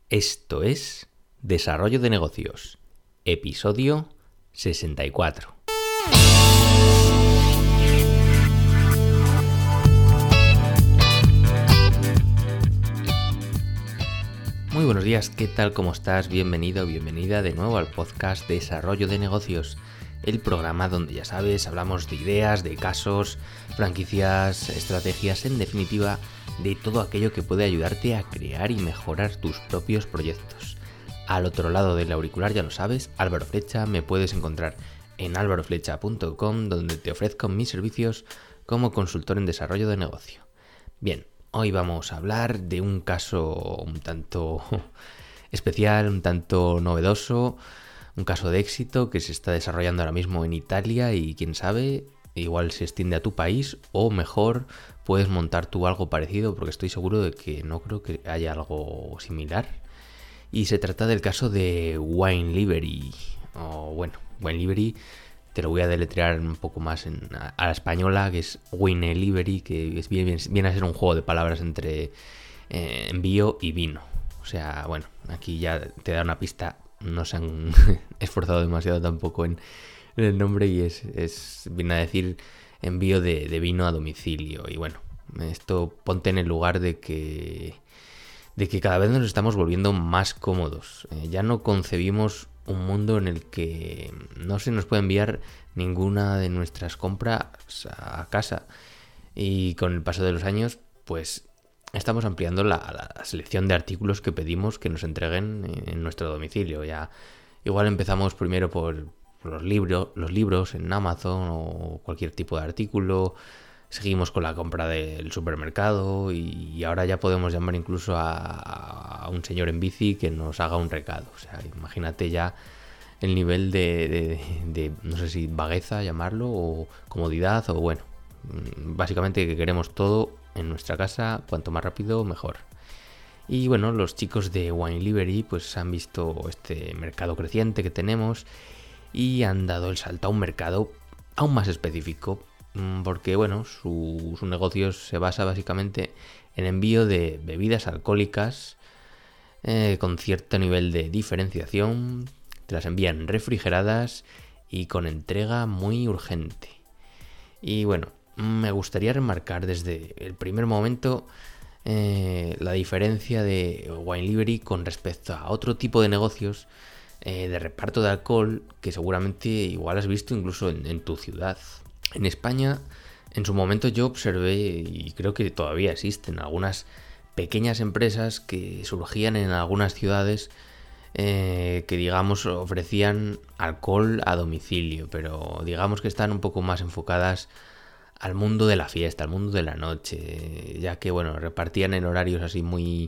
Esto es Desarrollo de Negocios, episodio 64. Muy buenos días, ¿qué tal? ¿Cómo estás? Bienvenido, bienvenida de nuevo al podcast Desarrollo de Negocios, el programa donde, ya sabes, hablamos de ideas, de casos, franquicias, estrategias, en definitiva, de todo aquello que puede ayudarte a crear y mejorar tus propios proyectos. Al otro lado del auricular, ya lo sabes, Álvaro Flecha, me puedes encontrar en alvaroflecha.com, donde te ofrezco mis servicios como consultor en desarrollo de negocio. Bien, hoy vamos a hablar de un caso un tanto especial, un tanto novedoso, un caso de éxito que se está desarrollando ahora mismo en Italia y quién sabe, igual se extiende a tu país o mejor puedes montar tú algo parecido, porque estoy seguro de que no creo que haya algo similar. Y se trata del caso de Wine Livery, te lo voy a deletrear un poco más a la española, que es Wine Livery, que viene a ser un juego de palabras entre envío y vino. O sea, bueno, aquí ya te da una pista, no se han esforzado demasiado tampoco en el nombre y viene a decir envío de vino a domicilio. Y bueno, esto ponte en el lugar de que cada vez nos estamos volviendo más cómodos. Ya no concebimos un mundo en el que no se nos puede enviar ninguna de nuestras compras a casa. Y con el paso de los años, pues estamos ampliando la selección de artículos que pedimos que nos entreguen en nuestro domicilio. Ya igual empezamos primero por los libros en Amazon o cualquier tipo de artículo. Seguimos con la compra del supermercado y ahora ya podemos llamar incluso a un señor en bici que nos haga un recado. O sea, imagínate ya el nivel de no sé si vagueza llamarlo o comodidad o bueno, básicamente que queremos todo en nuestra casa, cuanto más rápido mejor. Y bueno, los chicos de Wine Livery pues han visto este mercado creciente que tenemos y han dado el salto a un mercado aún más específico, porque bueno, su negocio se basa básicamente en envío de bebidas alcohólicas con cierto nivel de diferenciación. Te las envían refrigeradas y con entrega muy urgente. Y bueno, me gustaría remarcar desde el primer momento la diferencia de Wine Livery con respecto a otro tipo de negocios de reparto de alcohol que seguramente igual has visto incluso en tu ciudad. En España, en su momento yo observé, y creo que todavía existen, algunas pequeñas empresas que surgían en algunas ciudades que digamos ofrecían alcohol a domicilio, pero digamos que están un poco más enfocadas al mundo de la fiesta, al mundo de la noche, ya que bueno, repartían en horarios así muy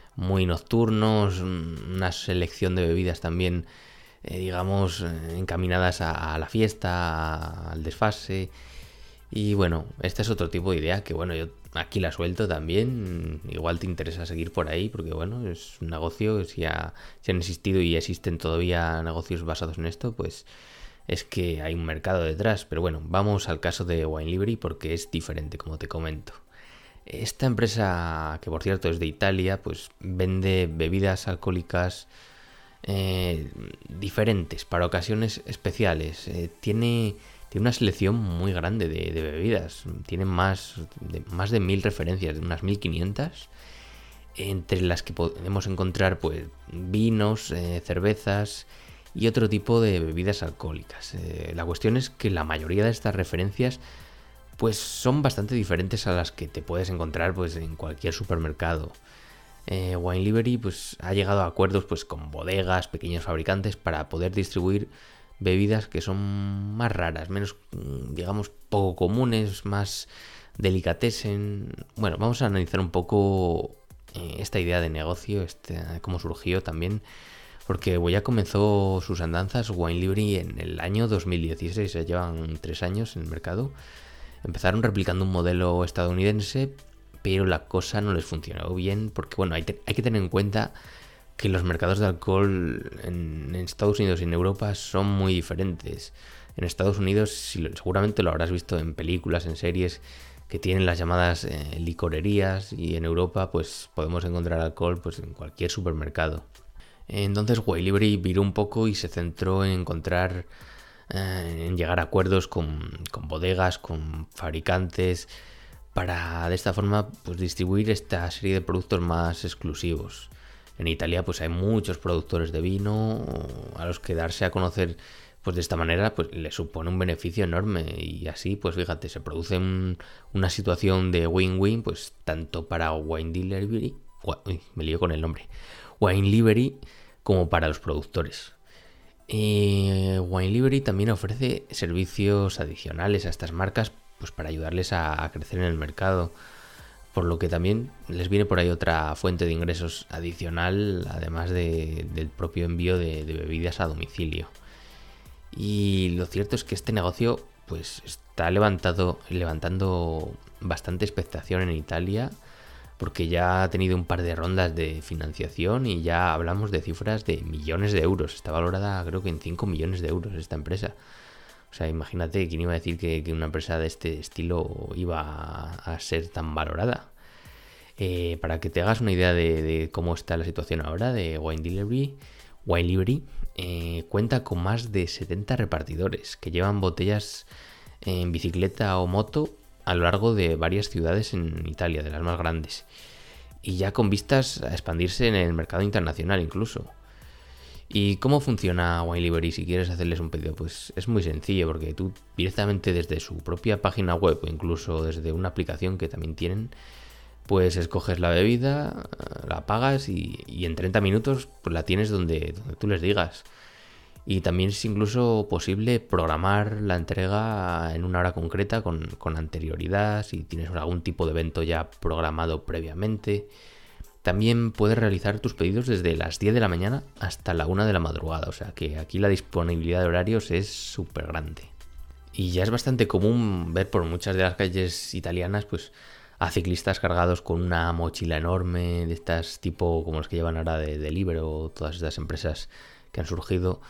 nocturnos, una selección de bebidas también digamos encaminadas a la fiesta, al desfase. Y bueno, este es otro tipo de idea que bueno, yo aquí la suelto también, igual te interesa seguir por ahí porque bueno, es un negocio, si han existido y existen todavía negocios basados en esto, pues es que hay un mercado detrás. Pero bueno, vamos al caso de Wine Livery porque es diferente, como te comento. Esta empresa, que por cierto es de Italia, pues vende bebidas alcohólicas diferentes para ocasiones especiales. Tiene una selección muy grande de bebidas. Tiene más de 1000 referencias, de unas 1500, entre las que podemos encontrar pues vinos, cervezas y otro tipo de bebidas alcohólicas. La cuestión es que la mayoría de estas referencias pues son bastante diferentes a las que te puedes encontrar pues en cualquier supermercado. Wine Livery pues ha llegado a acuerdos pues con bodegas, pequeños fabricantes para poder distribuir bebidas que son más raras, menos digamos poco comunes, más delicatessen. Bueno, vamos a analizar un poco esta idea de negocio, cómo surgió también, porque ya comenzó sus andanzas Wine Livery en el año 2016, ya llevan 3 años en el mercado. Empezaron replicando un modelo estadounidense, pero la cosa no les funcionó bien porque bueno, hay que tener en cuenta que los mercados de alcohol en Estados Unidos y en Europa son muy diferentes. En Estados Unidos seguramente lo habrás visto en películas, en series, que tienen las llamadas licorerías, y en Europa pues podemos encontrar alcohol pues en cualquier supermercado. Entonces Wine Library viró un poco y se centró en encontrar, en llegar a acuerdos con bodegas, con fabricantes, para de esta forma pues distribuir esta serie de productos más exclusivos. En Italia pues hay muchos productores de vino a los que darse a conocer pues de esta manera pues le supone un beneficio enorme, y así pues fíjate, se produce una situación de win-win pues tanto para Wine Delivery, me lío con el nombre, Wine Library, como para los productores. Wine Library también ofrece servicios adicionales a estas marcas pues para ayudarles a crecer en el mercado, por lo que también les viene por ahí otra fuente de ingresos adicional, además del propio envío de bebidas a domicilio. Y lo cierto es que este negocio pues está levantando bastante expectación en Italia, porque ya ha tenido un par de rondas de financiación y ya hablamos de cifras de millones de euros. Está valorada creo que en 5 millones de euros esta empresa. O sea, imagínate, ¿quién iba a decir que una empresa de este estilo iba a ser tan valorada? Para que te hagas una idea de cómo está la situación ahora de Wine Library cuenta con más de 70 repartidores que llevan botellas en bicicleta o moto a lo largo de varias ciudades en Italia, de las más grandes, y ya con vistas a expandirse en el mercado internacional incluso. ¿Y cómo funciona Wine Library si quieres hacerles un pedido? Pues es muy sencillo, porque tú directamente desde su propia página web o incluso desde una aplicación que también tienen, pues escoges la bebida, la pagas y en 30 minutos pues la tienes donde tú les digas. Y también es incluso posible programar la entrega en una hora concreta con anterioridad, si tienes algún tipo de evento ya programado previamente. También puedes realizar tus pedidos desde las 10 de la mañana hasta la 1 de la madrugada, o sea que aquí la disponibilidad de horarios es súper grande. Y ya es bastante común ver por muchas de las calles italianas pues a ciclistas cargados con una mochila enorme, de estas tipo como los que llevan ahora de Deliveroo o todas estas empresas que han surgido,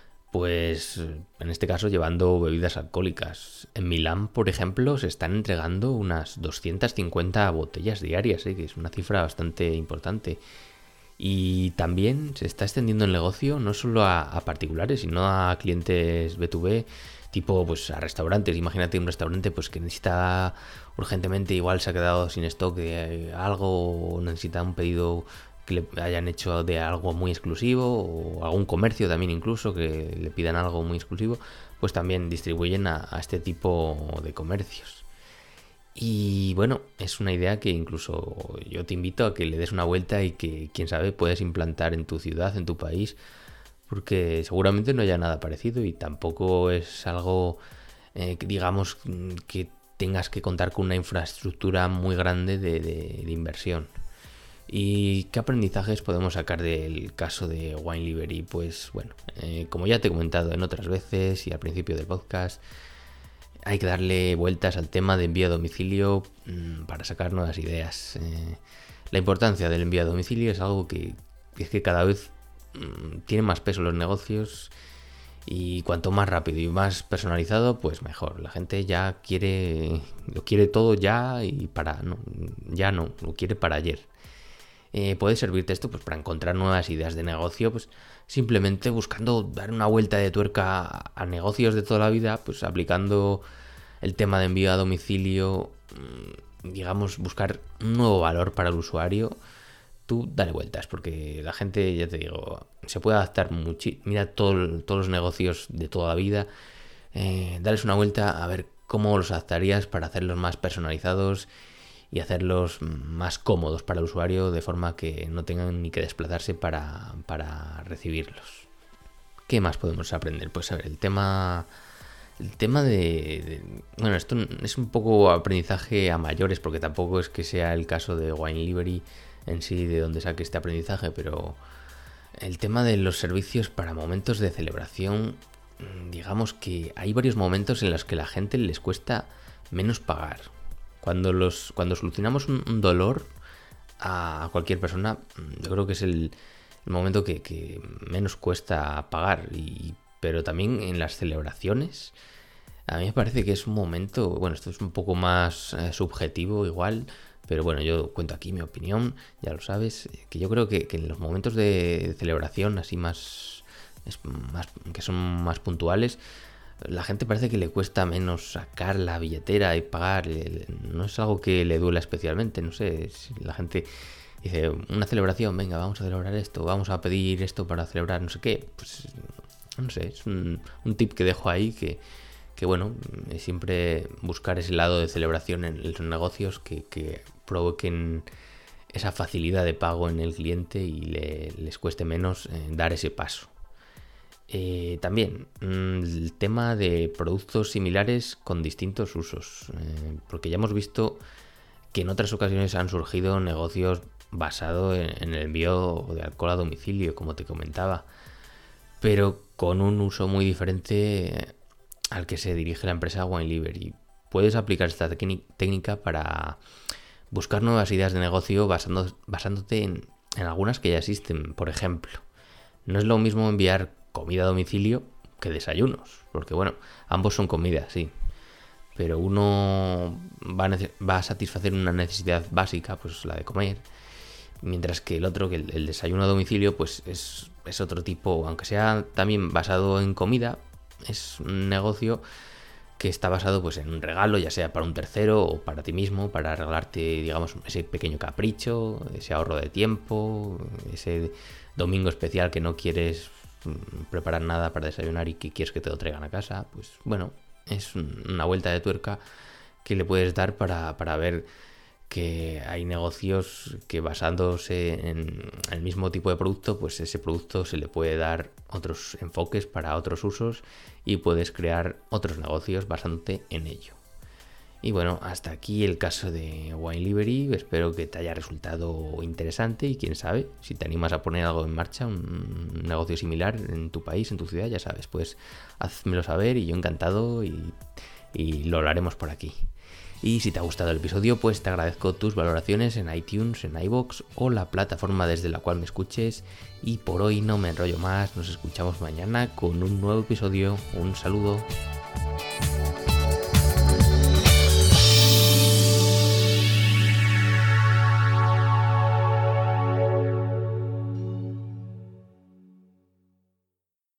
pues en este caso llevando bebidas alcohólicas. En Milán, por ejemplo, se están entregando unas 250 botellas diarias, que es una cifra bastante importante. Y también se está extendiendo el negocio no solo a particulares, sino a clientes B2B, tipo pues a restaurantes. Imagínate un restaurante pues que necesita urgentemente, igual se ha quedado sin stock de algo, o necesita un pedido que le hayan hecho de algo muy exclusivo, o algún comercio también incluso que le pidan algo muy exclusivo, pues también distribuyen a este tipo de comercios. Y bueno, es una idea que incluso yo te invito a que le des una vuelta y que, quién sabe, puedes implantar en tu ciudad, en tu país, porque seguramente no haya nada parecido y tampoco es algo, digamos, que tengas que contar con una infraestructura muy grande de inversión. ¿Y qué aprendizajes podemos sacar del caso de Wine Library? Pues bueno, como ya te he comentado en otras veces y al principio del podcast, hay que darle vueltas al tema de envío a domicilio para sacar nuevas ideas. La importancia del envío a domicilio es algo que es que cada vez tiene más peso en los negocios, y cuanto más rápido y más personalizado, pues mejor. La gente ya lo quiere todo ya, y lo quiere para ayer. Puede servirte esto pues para encontrar nuevas ideas de negocio, pues simplemente buscando dar una vuelta de tuerca a negocios de toda la vida, pues aplicando el tema de envío a domicilio, digamos, buscar un nuevo valor para el usuario. Tú dale vueltas, porque la gente, ya te digo, se puede adaptar mucho. Mira todos los negocios de toda la vida, dales una vuelta a ver cómo los adaptarías para hacerlos más personalizados y hacerlos más cómodos para el usuario, de forma que no tengan ni que desplazarse para recibirlos. ¿Qué más podemos aprender? Pues a ver, el tema bueno, esto es un poco aprendizaje a mayores, porque tampoco es que sea el caso de Wine Library en sí de donde saque este aprendizaje, pero el tema de los servicios para momentos de celebración, digamos que hay varios momentos en los que a la gente les cuesta menos pagar. Cuando solucionamos un dolor a cualquier persona, yo creo que es el momento que menos cuesta pagar. Pero también en las celebraciones A mí me parece que es un momento, bueno, esto es un poco más subjetivo igual, pero bueno, yo cuento aquí mi opinión, ya lo sabes, que yo creo que en los momentos de celebración así más que son más puntuales, la gente parece que le cuesta menos sacar la billetera y pagar. No es algo que le duela especialmente, no sé, si la gente dice, una celebración, venga, vamos a celebrar esto, vamos a pedir esto para celebrar no sé qué, pues no sé, es un tip que dejo ahí que bueno, siempre buscar ese lado de celebración en los negocios que provoquen esa facilidad de pago en el cliente y les cueste menos dar ese paso. También el tema de productos similares con distintos usos, porque ya hemos visto que en otras ocasiones han surgido negocios basados en el envío de alcohol a domicilio, como te comentaba, pero con un uso muy diferente al que se dirige la empresa Wine y puedes aplicar esta técnica para buscar nuevas ideas de negocio basándote en algunas que ya existen. Por ejemplo, no es lo mismo enviar comida a domicilio que desayunos, porque bueno, ambos son comida, sí, pero uno va a satisfacer una necesidad básica, pues la de comer, mientras que el otro, que el desayuno a domicilio, pues es otro tipo, aunque sea también basado en comida, es un negocio que está basado pues en un regalo, ya sea para un tercero o para ti mismo, para regalarte, digamos, ese pequeño capricho, ese ahorro de tiempo, ese domingo especial que no quieres preparar nada para desayunar y que quieres que te lo traigan a casa. Pues bueno, es una vuelta de tuerca que le puedes dar para ver que hay negocios que basándose en el mismo tipo de producto, pues ese producto se le puede dar otros enfoques para otros usos y puedes crear otros negocios basándote en ello. Y bueno, hasta aquí el caso de Wine Library. Espero que te haya resultado interesante y quién sabe, si te animas a poner algo en marcha, un negocio similar en tu país, en tu ciudad, ya sabes, pues házmelo saber y yo encantado y lo hablaremos por aquí. Y si te ha gustado el episodio, pues te agradezco tus valoraciones en iTunes, en iVoox o la plataforma desde la cual me escuches. Y por hoy no me enrollo más, nos escuchamos mañana con un nuevo episodio. Un saludo.